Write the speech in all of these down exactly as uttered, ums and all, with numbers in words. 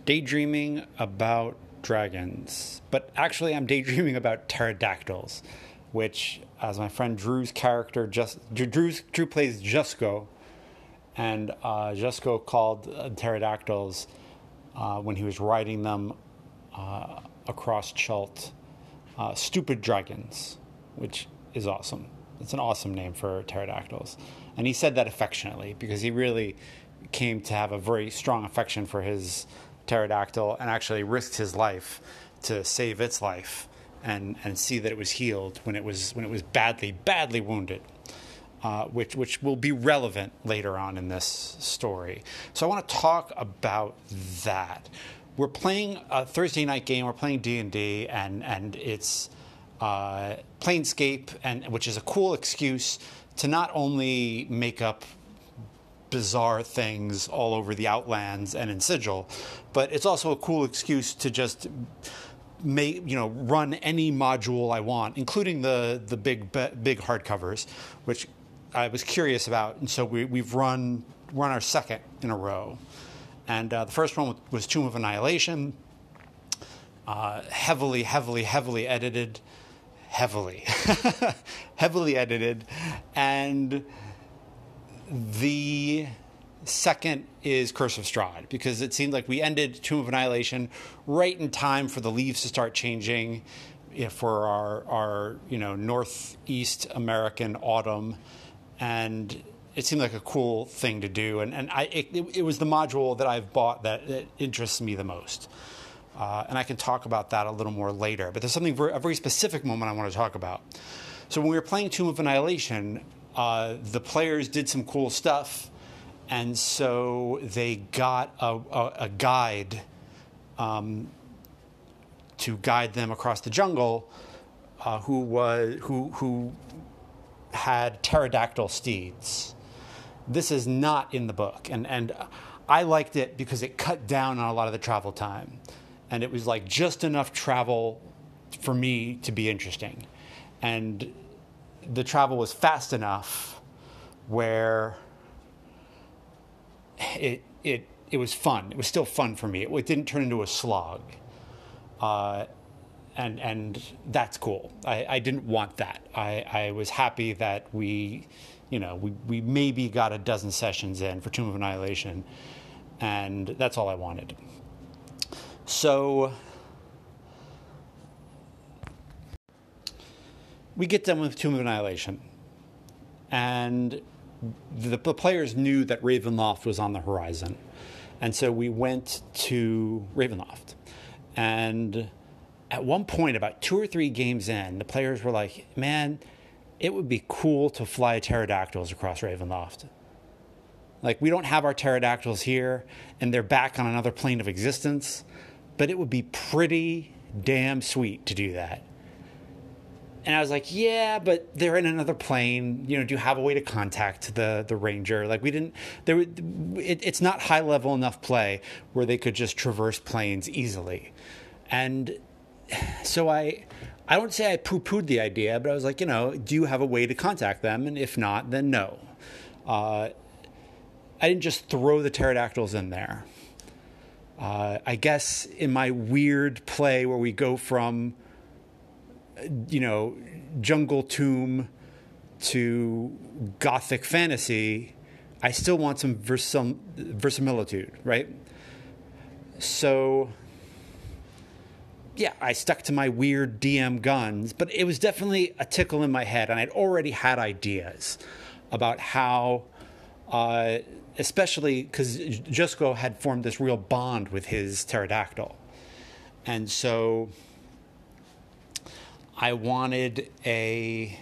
daydreaming about dragons, but actually I'm daydreaming about pterodactyls, which, as my friend Drew's character, just Drew's, Drew plays Jusko, and uh, Jusko called uh, pterodactyls uh, when he was riding them uh, across Chult, uh, stupid dragons, which is awesome. It's an awesome name for pterodactyls. And he said that affectionately because he really came to have a very strong affection for his pterodactyl and actually risked his life to save its life and, and see that it was healed when it was when it was badly, badly wounded, uh, which which will be relevant later on in this story. So I want to talk about that. We're playing a Thursday night game. We're playing D and D, and and it's uh, Planescape, and which is a cool excuse to not only make up bizarre things all over the Outlands and in Sigil, but it's also a cool excuse to just make, you know, run any module I want, including the the big big hardcovers, which I was curious about, and so we, we've run run our second in a row, and uh, the first one was Tomb of Annihilation, uh, heavily, heavily, heavily edited, heavily, heavily edited, and the second is Curse of Strahd, because it seemed like we ended Tomb of Annihilation right in time for the leaves to start changing, you know, for our, our you know, Northeast American autumn, and it seemed like a cool thing to do, and, and I it, it was the module that I've bought that, that interests me the most. Uh, and I can talk about that a little more later, but there's something very, a very specific moment I want to talk about. So when we were playing Tomb of Annihilation, uh, the players did some cool stuff, and so they got a, a, a guide um, to guide them across the jungle, uh, who was who who had pterodactyl steeds. This is not in the book, and and I liked it because it cut down on a lot of the travel time, and it was like just enough travel for me to be interesting, and the travel was fast enough where it it it was fun. It was still fun for me. It, it didn't turn into a slog, uh, and and that's cool. I, I didn't want that. I, I was happy that we, you know, we, we maybe got a dozen sessions in for Tomb of Annihilation, and that's all I wanted. So we get done with Tomb of Annihilation, and the, the players knew that Ravenloft was on the horizon. And so we went to Ravenloft. And at one point, about two or three games in, the players were like, man, it would be cool to fly pterodactyls across Ravenloft. Like, we don't have our pterodactyls here, and they're back on another plane of existence, but it would be pretty damn sweet to do that. And I was like, yeah, but they're in another plane. You know, do you have a way to contact the the ranger? Like, we didn't. There, it, it's not high level enough play where they could just traverse planes easily. And so I, I don't say I poo-pooed the idea, but I was like, you know, do you have a way to contact them? And if not, then no. Uh, I didn't just throw the pterodactyls in there. Uh, I guess in my weird play where we go from, you know, jungle tomb to gothic fantasy, I still want some versim- verisimilitude, right? So, yeah, I stuck to my weird D M guns, but it was definitely a tickle in my head, and I'd already had ideas about how, uh, especially because Jusko had formed this real bond with his pterodactyl. And so I wanted a,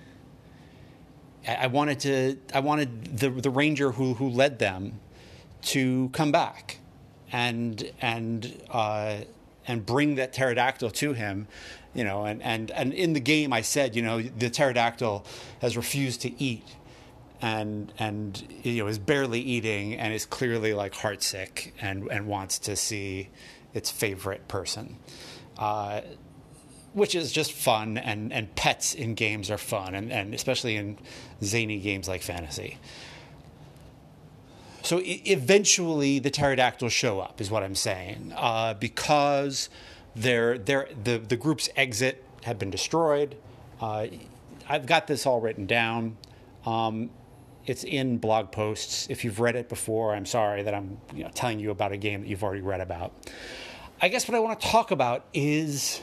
I wanted to, I wanted the the ranger who who led them to come back, and and uh, and bring that pterodactyl to him, you know, and and and in the game I said, you know, the pterodactyl has refused to eat, and and you know is barely eating and is clearly like heartsick and and wants to see its favorite person. Uh, which is just fun, and, and pets in games are fun, and, and especially in zany games like fantasy. So I- eventually the pterodactyls show up, is what I'm saying, uh, because they're, they're, the, the group's exit had been destroyed. Uh, I've got this all written down. Um, it's in blog posts. If you've read it before, I'm sorry that I'm you know, telling you about a game that you've already read about. I guess what I want to talk about is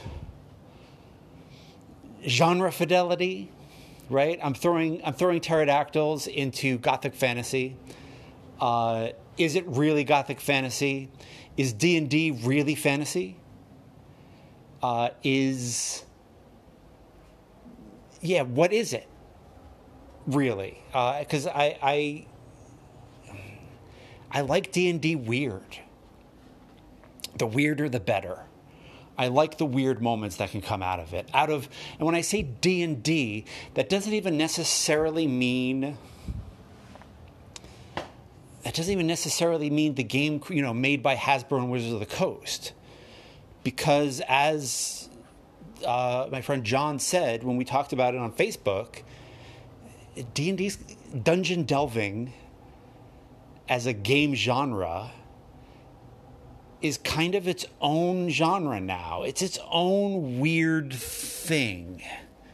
genre fidelity, right? I'm throwing I'm throwing pterodactyls into Gothic fantasy. Uh, is it really Gothic fantasy? Is D and D really fantasy? Uh, is yeah, what is it really? Because uh, I, I I like D and D weird. The weirder, the better. I like the weird moments that can come out of it. Out of, and when I say D and D, that doesn't even necessarily mean. That doesn't even necessarily mean the game, you know, made by Hasbro and Wizards of the Coast, because as uh, my friend John said when we talked about it on Facebook, D and D's dungeon delving as a game genre is kind of its own genre now. It's its own weird thing.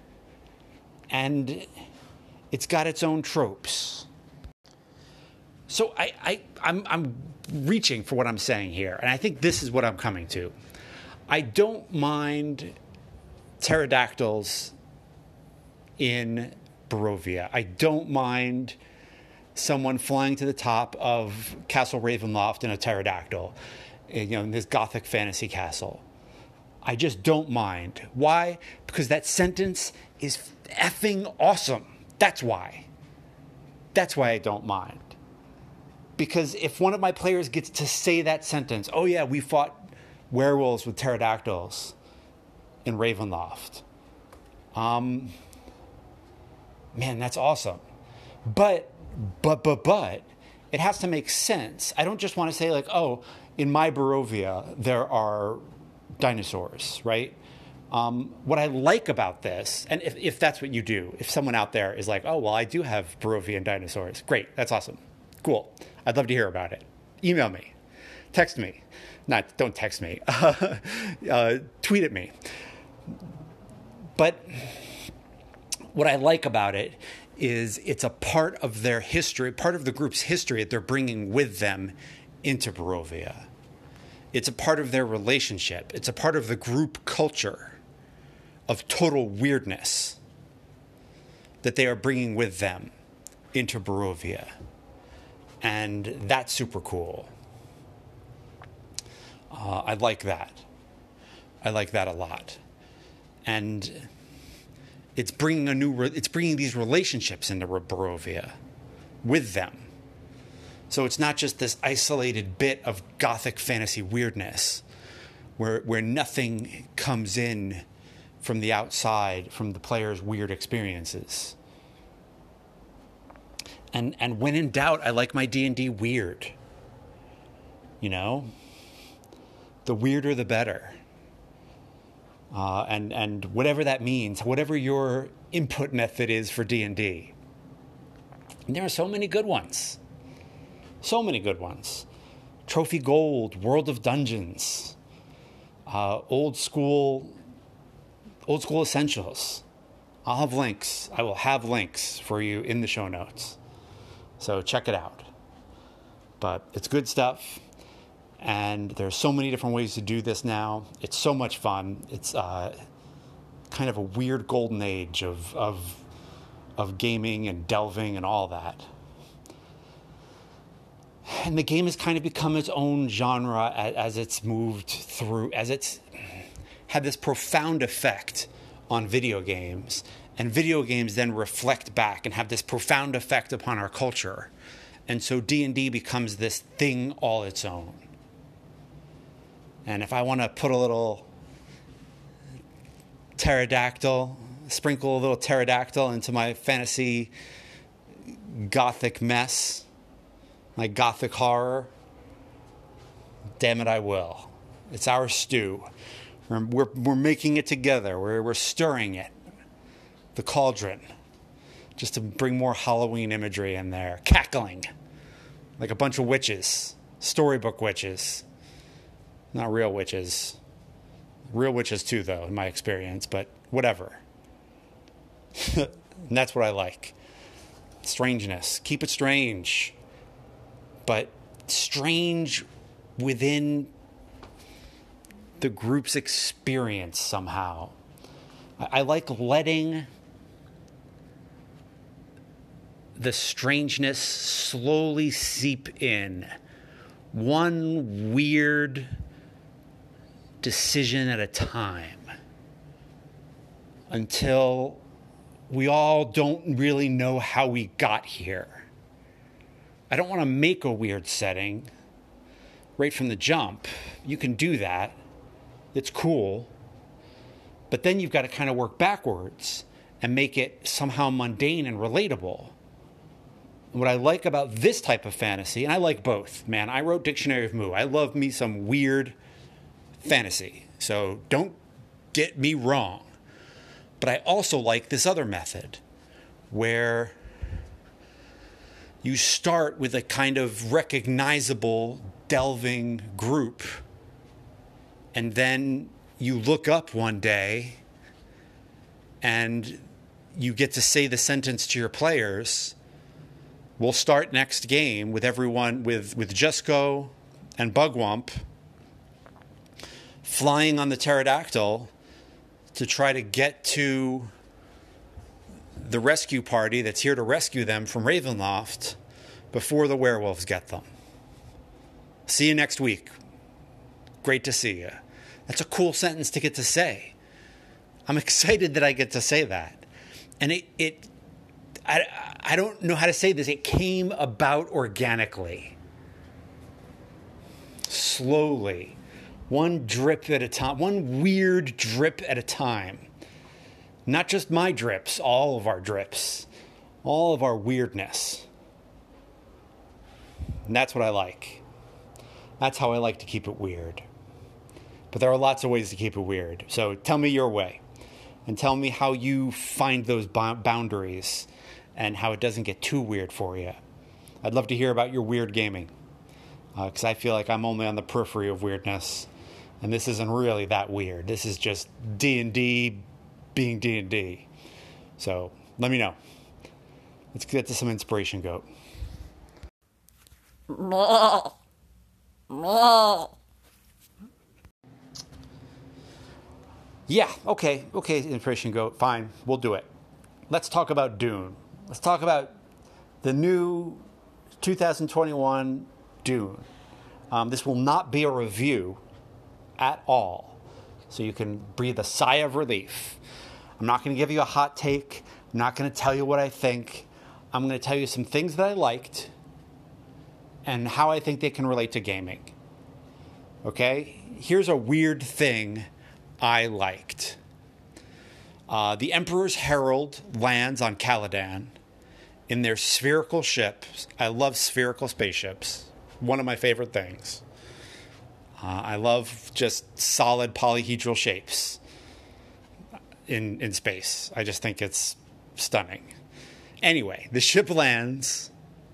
And it's got its own tropes. So I, I, I'm, I'm reaching for what I'm saying here. And I think this is what I'm coming to. I don't mind pterodactyls in Barovia. I don't mind someone flying to the top of Castle Ravenloft in a pterodactyl. You know, in this Gothic fantasy castle. I just don't mind. Why? Because that sentence is effing awesome. That's why. That's why I don't mind. Because if one of my players gets to say that sentence, oh yeah, we fought werewolves with pterodactyls in Ravenloft. Um, man, that's awesome. But, but, but, but, it has to make sense. I don't just want to say like, oh, in my Barovia, there are dinosaurs, right? Um, what I like about this, and if, if that's what you do, if someone out there is like, oh, well, I do have Barovian dinosaurs. Great. That's awesome. Cool. I'd love to hear about it. Email me. Text me. Not, don't text me. uh, tweet at me. But what I like about it is it's a part of their history, part of the group's history that they're bringing with them into Barovia. It's a part of their relationship. It's a part of the group culture of total weirdness that they are bringing with them into Barovia. And that's super cool. Uh, I like that. I like that a lot. And it's bringing a new, re- it's bringing these relationships into Barovia with them. So it's not just this isolated bit of Gothic fantasy weirdness where where nothing comes in from the outside, from the player's weird experiences. And and when in doubt, I like my D and D weird. You know? The weirder, the better. Uh, and, and whatever that means, whatever your input method is for D and D. And there are so many good ones. So many good ones. Trophy Gold, World of Dungeons, uh, old school, old school essentials. I'll have links. I will have links for you in the show notes. So check it out. But it's good stuff. And there's so many different ways to do this now. It's so much fun. It's uh, kind of a weird golden age of, of, of gaming and delving and all that. And the game has kind of become its own genre as, as it's moved through, as it's had this profound effect on video games. And video games then reflect back and have this profound effect upon our culture. And so D and D becomes this thing all its own. And if I want to put a little pterodactyl, sprinkle a little pterodactyl into my fantasy Gothic mess, my Gothic horror, damn it, I will. It's our stew. We're, we're, we're making it together. We're, we're stirring it. The cauldron. Just to bring more Halloween imagery in there. Cackling. like a bunch of witches, storybook witches. Not real witches. Real witches too, though, in my experience, but whatever. And that's what I like. Strangeness. Keep it strange. But strange within the group's experience somehow. I, I like letting the strangeness slowly seep in. One weird decision at a time. Until we all don't really know how we got here. I don't want to make a weird setting right from the jump. You can do that. It's cool. But then you've got to kind of work backwards and make it somehow mundane and relatable. And what I like about this type of fantasy, and I like both, man. I wrote Dictionary of Moo. I love me some weird fantasy. So don't get me wrong. But I also like this other method where you start with a kind of recognizable delving group, and then you look up one day and you get to say the sentence to your players, we'll start next game with everyone, with, with Jusko and Bugwump flying on the pterodactyl to try to get to the rescue party that's here to rescue them from Ravenloft before the werewolves get them. See you next week. Great to see you. That's a cool sentence to get to say. I'm excited that I get to say that. And it, it I, I don't know how to say this. It came about organically. Slowly. One drip at a time, one weird drip at a time. Not just my drips, all of our drips, all of our weirdness. And that's what I like. That's how I like to keep it weird. But there are lots of ways to keep it weird. So tell me your way. And tell me how you find those boundaries and how it doesn't get too weird for you. I'd love to hear about your weird gaming. Because uh, I feel like I'm only on the periphery of weirdness. And this isn't really that weird. This is just D and D being D and D. So let me know. Let's get to some inspiration, Goat. Yeah, okay, okay, inspiration, Goat. Fine, we'll do it. Let's talk about Dune. Let's talk about the new two thousand twenty-one Dune. Um, this will not be a review at all, so you can breathe a sigh of relief. I'm not going to give you a hot take. I'm not going to tell you what I think. I'm going to tell you some things that I liked and how I think they can relate to gaming. Okay? Here's a weird thing I liked. Uh, the Emperor's Herald lands on Caladan in their spherical ships. I love spherical spaceships. One of my favorite things. Uh, I love just solid polyhedral shapes in in space. I just think it's stunning. Anyway, the ship lands,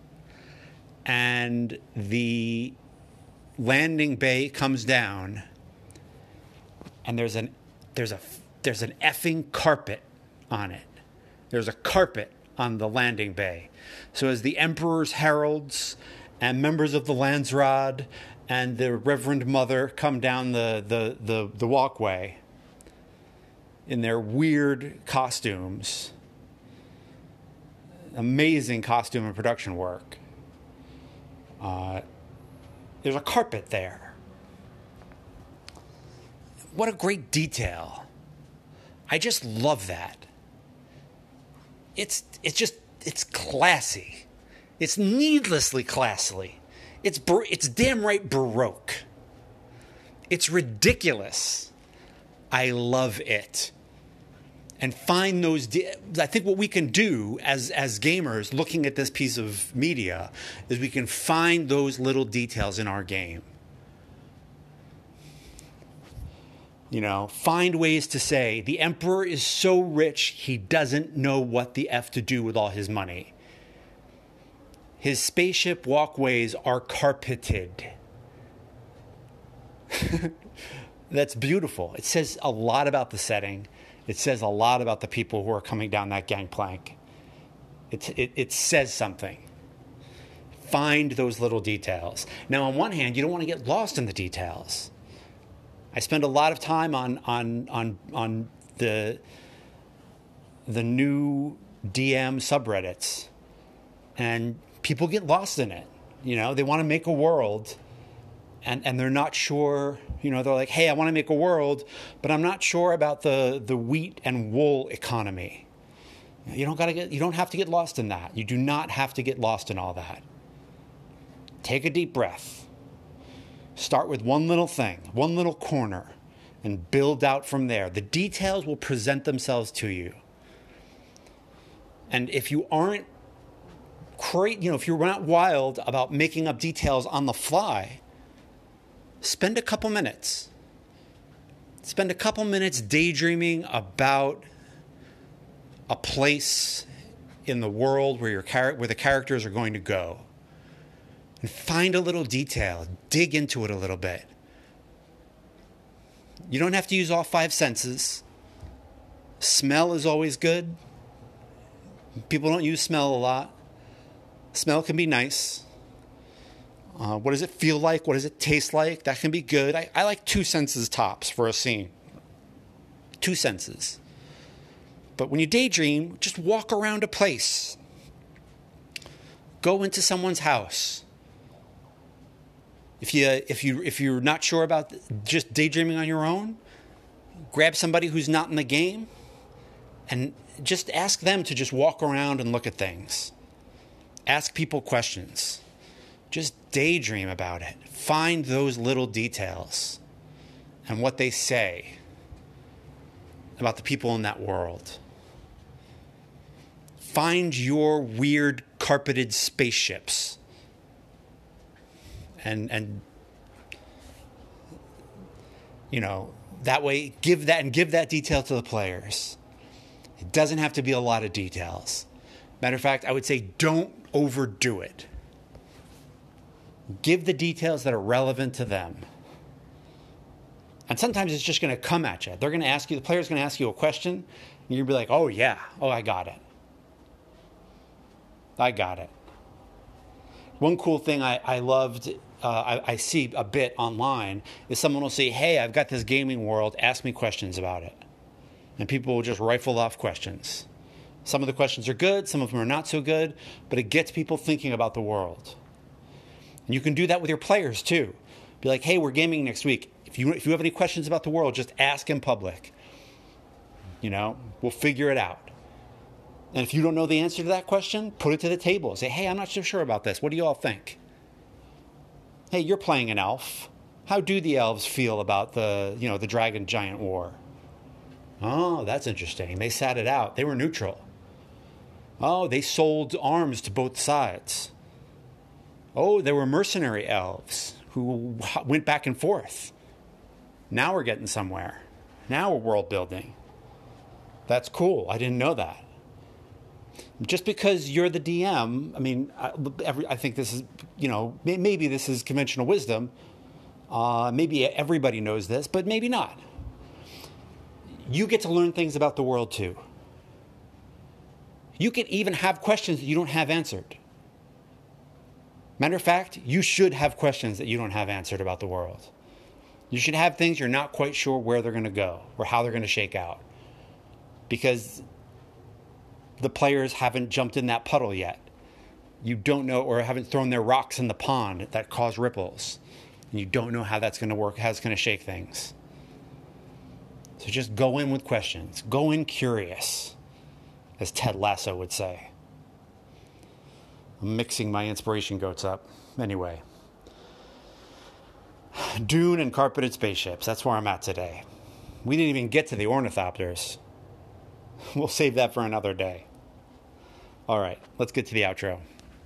and the landing bay comes down, and there's an there's a there's an effing carpet on it. There's a carpet on the landing bay. So as the Emperor's heralds and members of the Landsraad and the Reverend Mother come down the, the, the, the walkway in their weird costumes. Amazing costume and production work. Uh, there's a carpet there. What a great detail. I just love that. It's it's just, it's classy. It's needlessly classy. It's it's damn right Baroque. It's ridiculous. I love it. And find those... De- I think what we can do as, as gamers looking at this piece of media is we can find those little details in our game. You know, find ways to say, the Emperor is so rich, he doesn't know what the F to do with all his money. His spaceship walkways are carpeted. That's beautiful. It says a lot about the setting. It says a lot about the people who are coming down that gangplank. It, it, it says something. Find those little details. Now, on one hand, you don't want to get lost in the details. I spend a lot of time on on on on the the new D M subreddits, and people get lost in it. You know, they want to make a world, and and they're not sure. You know, they're like, hey, I want to make a world, but I'm not sure about the the wheat and wool economy. You don't gotta get. You don't have to get lost in that. You do not have to get lost in all that. Take a deep breath. Start with one little thing, one little corner, and build out from there. The details will present themselves to you. And if you aren't cra- you know, if you're not wild about making up details on the fly, spend a couple minutes. Spend a couple minutes daydreaming about a place in the world where your char- where the characters are going to go. And find a little detail. Dig into it a little bit. You don't have to use all five senses. Smell is always good. People don't use smell a lot. Smell can be nice. Uh, what does it feel like? What does it taste like? That can be good. I, I like two senses tops for a scene. Two senses. But when you daydream, just walk around a place. Go into someone's house. If you if you if you're not sure about just daydreaming on your own, grab somebody who's not in the game, and just ask them to just walk around and look at things. Ask people questions. Just daydream about it. Find those little details and what they say about the people in that world. Find your weird carpeted spaceships. And, and you know, that way, give that and give that detail to the players. It doesn't have to be a lot of details. Matter of fact, I would say don't overdo it. Give the details that are relevant to them. And sometimes it's just going to come at you. They're going to ask you, the player's going to ask you a question, and you'll be like, oh, yeah. Oh, I got it. I got it. One cool thing I, I loved, uh, I, I see a bit online, is someone will say, hey, I've got this gaming world. Ask me questions about it. And people will just rifle off questions. Some of the questions are good. Some of them are not so good. But it gets people thinking about the world. And you can do that with your players, too. Be like, hey, we're gaming next week. If you, if you have any questions about the world, just ask in public. You know, we'll figure it out. And if you don't know the answer to that question, put it to the table. Say, hey, I'm not so sure about this. What do you all think? Hey, you're playing an elf. How do the elves feel about the, you know, the dragon giant war? Oh, that's interesting. They sat it out. They were neutral. Oh, they sold arms to both sides. Oh, there were mercenary elves who went back and forth. Now we're getting somewhere. Now we're world building. That's cool. I didn't know that. Just because you're the D M, I mean, I, every, I think this is, you know, maybe this is conventional wisdom. Uh, maybe everybody knows this, but maybe not. You get to learn things about the world too. You can even have questions that you don't have answered. Matter of fact, you should have questions that you don't have answered about the world. You should have things you're not quite sure where they're going to go or how they're going to shake out. Because the players haven't jumped in that puddle yet. You don't know, or haven't thrown their rocks in the pond that cause ripples. And you don't know how that's going to work, how it's going to shake things. So just go in with questions. Go in curious, as Ted Lasso would say. I'm mixing my inspiration goats up. Anyway. Dune and carpeted spaceships. That's where I'm at today. We didn't even get to the ornithopters. We'll save that for another day. All right, let's get to the outro.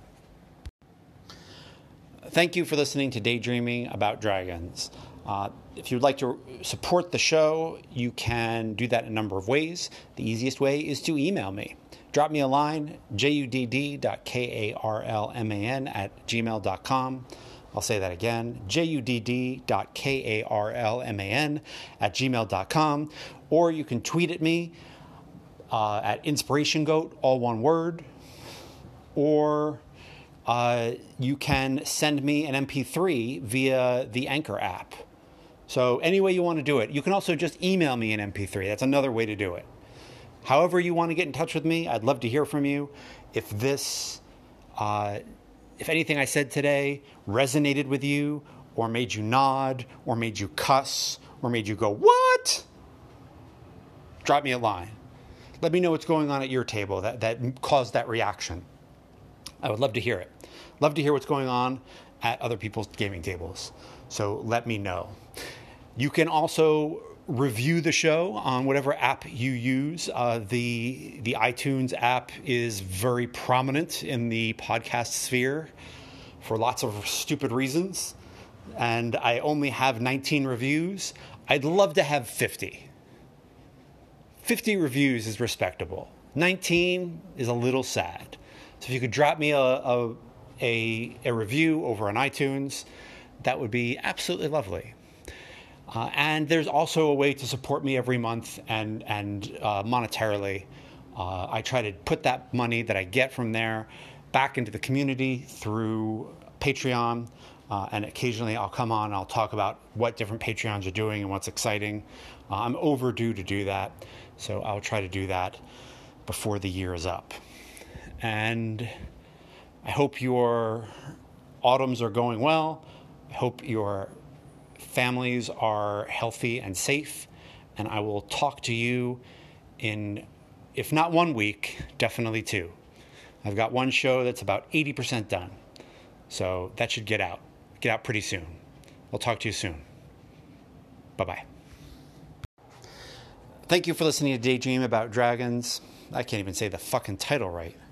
Thank you for listening to Daydreaming About Dragons. Uh, if you'd like to support the show, you can do that in a number of ways. The easiest way is to email me. drop me a line, judd dot karlman at gmail dot com. I'll say that again, judd dot karlman at gmail dot com. Or you can tweet at me uh, at Inspiration Goat, all one word. Or uh, you can send me an M P three via the Anchor app. So any way you want to do it. You can also just email me an M P three. That's another way to do it. However you want to get in touch with me, I'd love to hear from you. If this, uh, if anything I said today resonated with you, or made you nod, or made you cuss, or made you go, what? Drop me a line. Let me know what's going on at your table that, that caused that reaction. I would love to hear it. Love to hear what's going on at other people's gaming tables. So let me know. You can also review the show on whatever app you use. Uh, the the iTunes app is very prominent in the podcast sphere for lots of stupid reasons. And I only have nineteen reviews. I'd love to have fifty. fifty reviews is respectable. nineteen is a little sad. So if you could drop me a, a, a, a review over on iTunes, that would be absolutely lovely. Uh, and there's also a way to support me every month and, and uh, monetarily. Uh, I try to put that money that I get from there back into the community through Patreon. Uh, and occasionally I'll come on and I'll talk about what different Patreons are doing and what's exciting. Uh, I'm overdue to do that. So I'll try to do that before the year is up. And I hope your autumns are going well. I hope your families are healthy and safe. And I will talk to you in, if not one week, definitely two. I've got one show that's about eighty percent done. So that should get out. Get out pretty soon. I'll talk to you soon. Bye-bye. Thank you for listening to Daydream About Dragons. I can't even say the fucking title right.